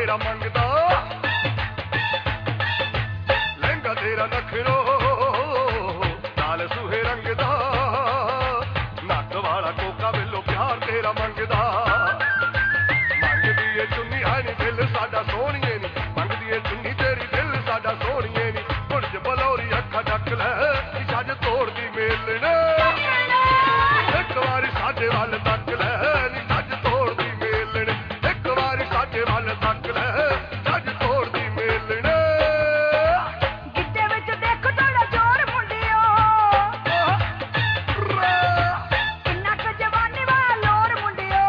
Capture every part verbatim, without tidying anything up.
तेरा मंगदा लहंगा तेरा नखरो नाल सूहे रंग दा नक वाला कोका वेलो प्यार तेरा मंगदा मंगदी ए चुन्नी है नी दिल साडा सोहणीए नी मंगदी ए चुन्नी तेरी दिल साडा सोहणीए नी बुरज बलौरी अखा ढक लै छज तोड़दी मेलने एक वारी साडे वल तक लै नी छज तोड़दी मेलने एक वारी साडे वल तक लै छज तोड़दी मेलने गिद्दे विच देख थोड़ा जोर मुंडियो किन्ना क जवानी वाला लोर मुंडियो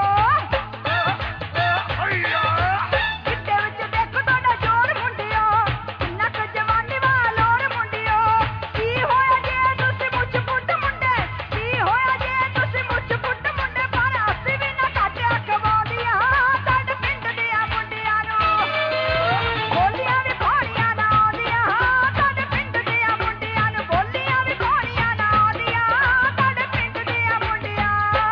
गिद्दे विच देख थोड़ा जोर मुंडियो किन्ना क जवानी वाला लोर मुंडियो की होया जे तुसी मुझ पुट मुंडे की होया जे तुसी मुझ पुट मुंडे पर अस्सी भी ना काटे अखवादियां साडे पिंड दियां मुंडियां नूं बोलियां भी घोड़ियां ना आउंदियां साडे पिंड दियां मुंडियां नूं बोलियां भी घोड़ियां ना आउंदियां साडे पिंड दियां मुंडियां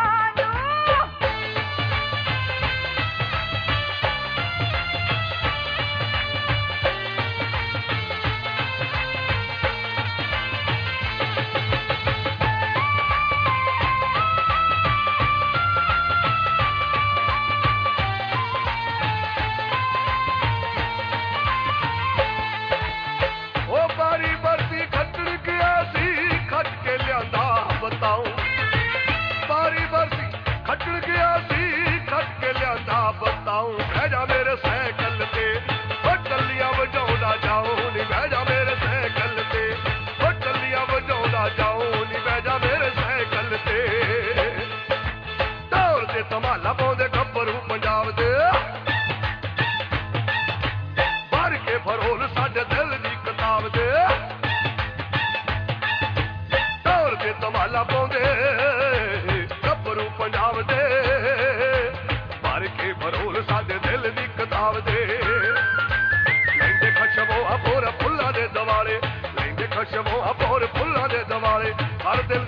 ओ बारी बरसी खटड़ गया सी खट के लियांदा बताऊं बारी बरसी खटड़ गया सी खट के लियांदा बताऊं बह जा मेरे साइकिल ते ओ टल्लियां वजाउंदा जाऊं नी बह जा मेरे साइकिल ते ओ टल्लियां वजाउंदा जाऊं नी बह जा मेरे साइकिल ते ढोल ते धमाला पाउंदे गब्बरू पंजाब दे भर के फरोल साडे दिल दी किताब दे ढोल ते धमाला पाउंदे गब्बरू पंजाब दे भर के फरोल साडे दिल दी किताब दे लैंदे खशबो अपोर फुल्लां दे दवाले लैंदे खशबो अपोर फुल्लां दे दवाले हर दिल